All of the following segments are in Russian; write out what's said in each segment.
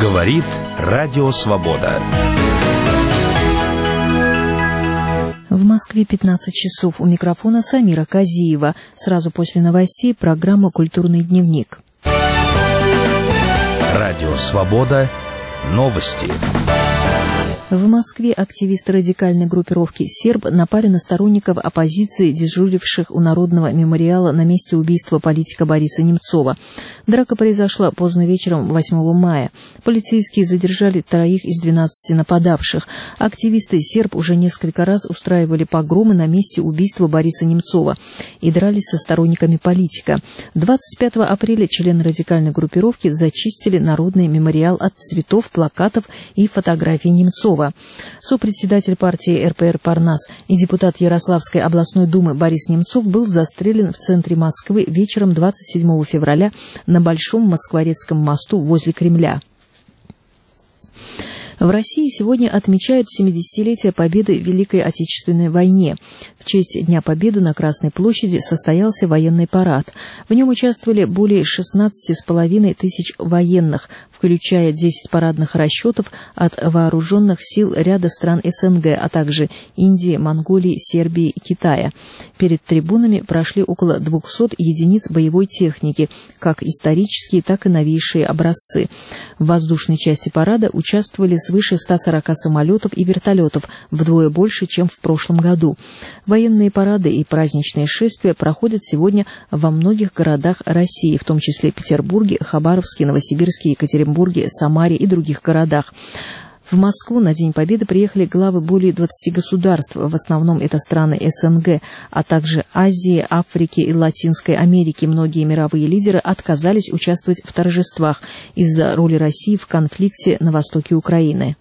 Говорит Радио Свобода. В Москве 15 часов. У микрофона Самира Казиева. Сразу после новостей программа «Культурный дневник». Радио Свобода. Новости. В Москве активисты радикальной группировки «Серб» напали на сторонников оппозиции, дежуривших у Народного мемориала на месте убийства политика Бориса Немцова. Драка произошла поздно вечером 8 мая. Полицейские задержали 3 из 12 нападавших. Активисты «Серб» уже несколько раз устраивали погромы на месте убийства Бориса Немцова и дрались со сторонниками политика. 25 апреля члены радикальной группировки зачистили Народный мемориал от цветов, плакатов и фотографий Немцова. Сопредседатель партии РПР «Парнас» и депутат Ярославской областной думы Борис Немцов был застрелен в центре Москвы вечером 27 февраля на Большом Москворецком мосту возле Кремля. В России сегодня отмечают 70-летие победы в Великой Отечественной войне. В честь Дня Победы на Красной площади состоялся военный парад. В нем участвовали более 16,5 тысяч военных, включая 10 парадных расчетов от вооруженных сил ряда стран СНГ, а также Индии, Монголии, Сербии и Китая. Перед трибунами прошли около 200 единиц боевой техники, как исторические, так и новейшие образцы. В воздушной части парада участвовали свыше 140 самолетов и вертолетов, вдвое больше, чем в прошлом году. Военные парады и праздничные шествия проходят сегодня во многих городах России, в том числе Петербурге, Хабаровске, Новосибирске, Екатеринбурге, Самаре и других городах. В Москву на День Победы приехали главы более 20 государств, в основном это страны СНГ, а также Азии, Африки и Латинской Америки. Многие мировые лидеры отказались участвовать в торжествах из-за роли России в конфликте на востоке Украины.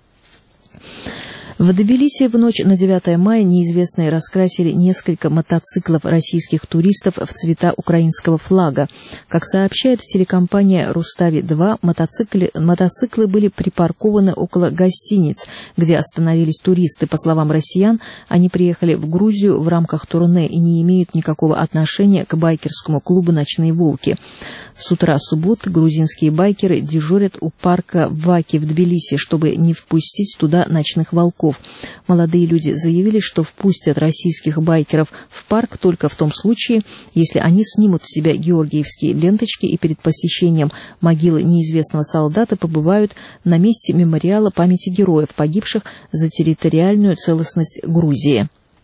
В Тбилиси в ночь на 9 мая неизвестные раскрасили несколько мотоциклов российских туристов в цвета украинского флага. Как сообщает телекомпания «Рустави-2», мотоциклы были припаркованы около гостиниц, где остановились туристы. По словам россиян, они приехали в Грузию в рамках турне и не имеют никакого отношения к байкерскому клубу «Ночные волки». С утра субботы грузинские байкеры дежурят у парка Ваки в Тбилиси, чтобы не впустить туда ночных волков. Молодые люди заявили, что впустят российских байкеров в парк только в том случае, если они снимут с себя георгиевские ленточки и перед посещением могилы неизвестного солдата побывают на месте мемориала памяти героев, погибших за территориальную целостность Грузии.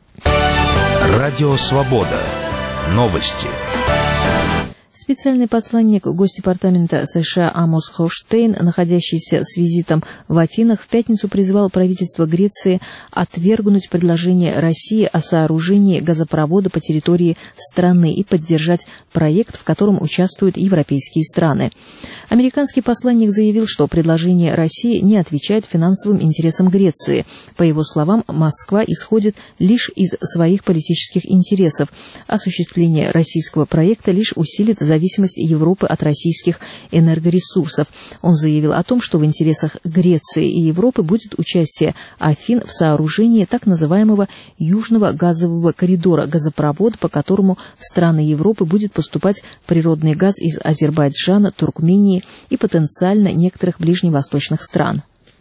Радио Свобода. Новости. Специальный посланник Госдепартамента США Амос Хохштейн, находящийся с визитом в Афинах, в пятницу призвал правительство Греции отвергнуть предложение России о сооружении газопровода по территории страны и поддержать проект, в котором участвуют европейские страны. Американский посланник заявил, что предложение России не отвечает финансовым интересам Греции. По его словам, Москва исходит лишь из своих политических интересов. Осуществление российского проекта лишь усилит зависимость Европы от российских энергоресурсов. Он заявил о том, что в интересах Греции и Европы будет участие Афин в сооружении так называемого Южного газового коридора, газопровод, по которому в страны Европы будет поступать природный газ из Азербайджана, Туркмении и потенциально некоторых ближневосточных стран.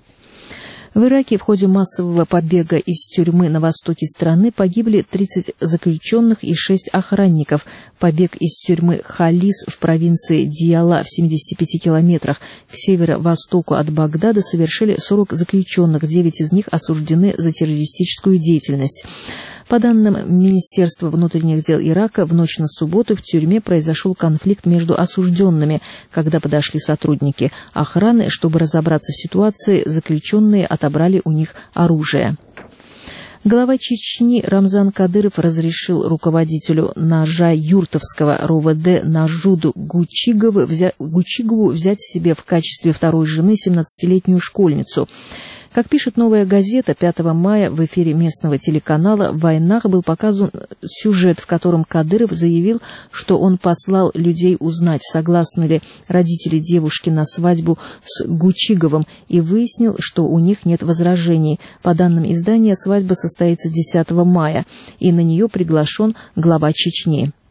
В Ираке в ходе массового побега из тюрьмы на востоке страны погибли 30 заключенных и 6 охранников. Побег из тюрьмы Халис в провинции Дияла в 75 километрах к северо-востоку от Багдада совершили 40 заключенных, 9 из них осуждены за террористическую деятельность. По данным Министерства внутренних дел Ирака, в ночь на субботу в тюрьме произошел конфликт между осужденными. Когда подошли сотрудники охраны, чтобы разобраться в ситуации, заключенные отобрали у них оружие. Глава Чечни Рамзан Кадыров разрешил руководителю Нажа-Юртовского РОВД Нажуду Гучигову взять себе в качестве второй жены 17-летнюю школьницу. Как пишет «Новая газета», 5 мая в эфире местного телеканала в Войнах был показан сюжет, в котором Кадыров заявил, что он послал людей узнать, согласны ли родители девушки на свадьбу с Гучиговым, и выяснил, что у них нет возражений. По данным издания, свадьба состоится 10 мая, и на нее приглашен глава Чечни.